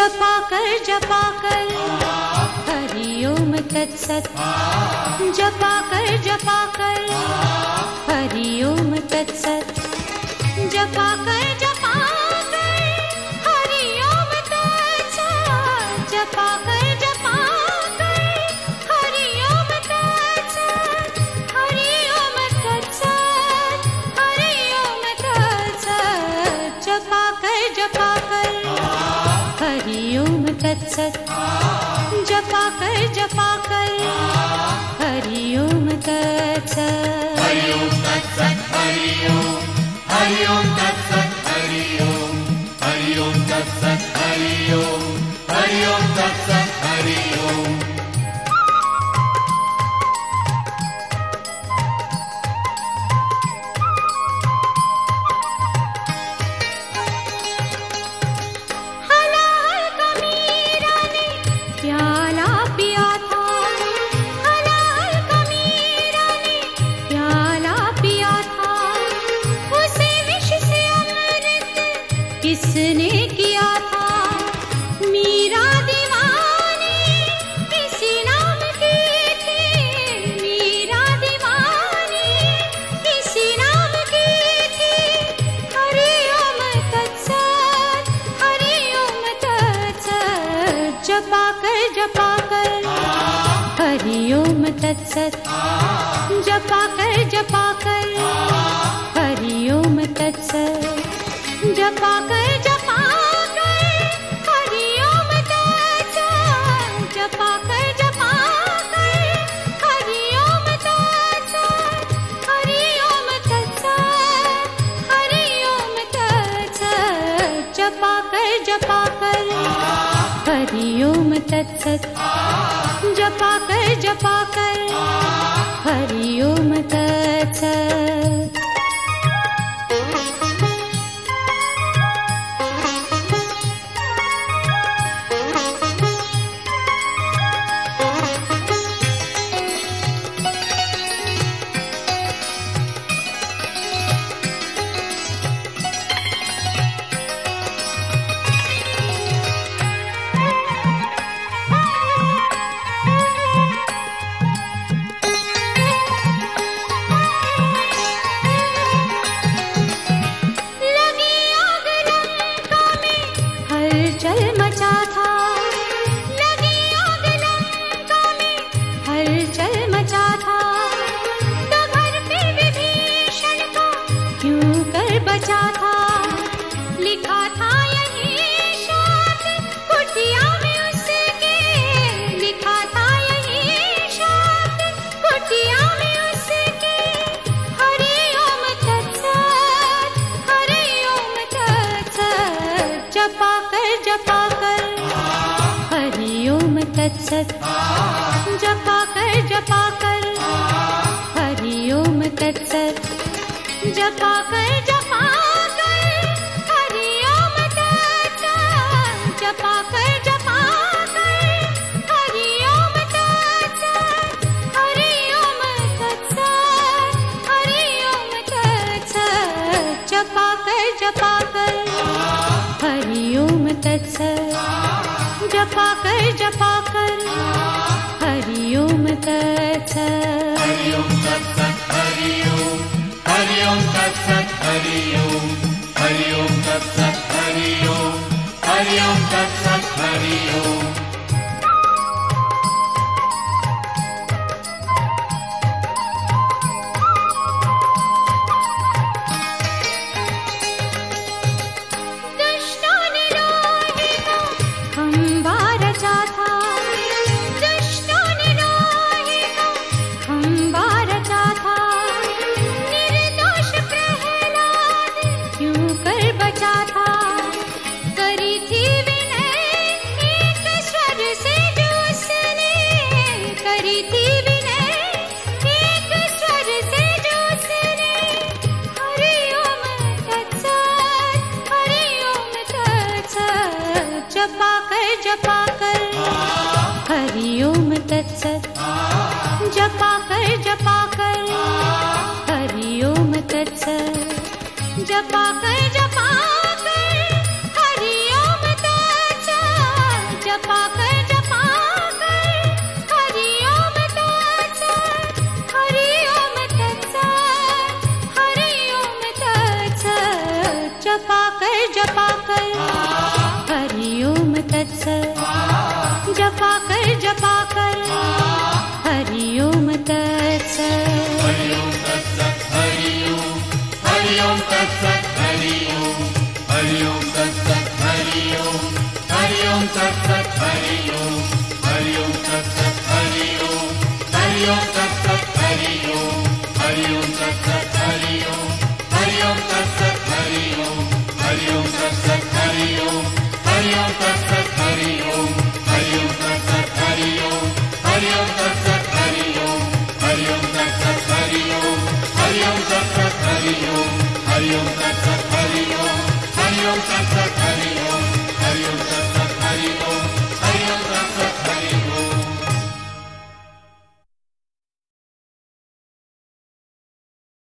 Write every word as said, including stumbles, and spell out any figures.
जपा कर जपा कर हरि ओम तत्सत, जपा कर जपा कर हरि ओम तत्सत, जपा कर जपा कर हरि ओम तत्सत, जपा कर जपा कर हरि ओम तत्सत, हरि ओम तत्सत, हरि ओम तत्सत, जपा कर जपा कर हरि ओम तत्सत, जपा कर जपा कर हरि ओम तत्सत, हरि ओम तत्सत, हरि ओम, हरि ओम तत्सत, हरि ओम, हरि ओम तत्सत, हरि ओम, हरि ओम तत्सत, हरि ओम। प्याला पिया था, हलाल का मीरा ने प्याला पिया था, उसे विष से अमृत किसने किया था, मीरा दीवानी किसी नाम की थी, मीरा दीवानी किसी नाम की थी, हरि ओम तत्सत, हरि ओम तत्सत, जपा कर जपा कर हरि ओम तत्सत, जपा कर जपा कर हरि ओम तत्सत, जपा कर जपा कर हरि ओम तत्सत, जपा कर जपा कर हरि ओम तत्सत, हरि ओम तत्सत, हरि ओम तत्सत, जपा कर जपा कर हरि ओम तत्सत, जपा कर जपा कर हरि ओम तत्सत। हलचल मचा था, लगी आग लंका में हलचल मचा था, तो घर पे विभीषण को क्यों कर बचा था, लिखा था यही शाप कुटिया में उसके, लिखा था यही शाप कुटिया में उसके, हरि ओम तत्सत, हरि ओम तत्सत, जपा कर जपा कर हरि ओम तत्सत, जपा कर जपा कर हरि ओम तत्सत, जपा कर जपा कर हरि ओम तत्सत, जपा कर जपा कर हरि ओम तत्सत, हरि ओम तत्सत, हरि ओम तत्सत, जपा कर जपा कर हरि ओम तत्सत, जपा कर जपा कर हरि ओम तत्सत, हरि ओम तत्सत, हरि ओम, हरि ओम तत्सत, हरि ओम, हरि ओम तत्सत, हरि ओम, हरि ओम तत्सत, हरि ओम। दुष्टों ने लोहे का खंभा रचा था, दुष्टों ने लोहे का खंभा रचा था, निर्दोष प्रहलाद क्यों कर बचा था, करी थी विनय एक स्वर से जो उसने, करी थी विनय एक स्वर से जो उसने, हरि ओम तत्सत, हरि ओम तत्सत, जपा कर जपा कर हरि ओम तत्सत, जपा कर जपा कर हरि ओम तत्सत, जपा कर जपा कर हरि ओम तत्सत, जपा कर हरि ओम तत्सत, जपा कर जपा कर हरि ओम तत्सत। हरि ओम तत्सत हरि ओम, हरि ओम तत्सत हरि ओम, हरि ओम तत्सत हरि ओम, हरि ओम तत्सत हरि ओम, हरि ओम तत्सत हरि ओम, हरि ओम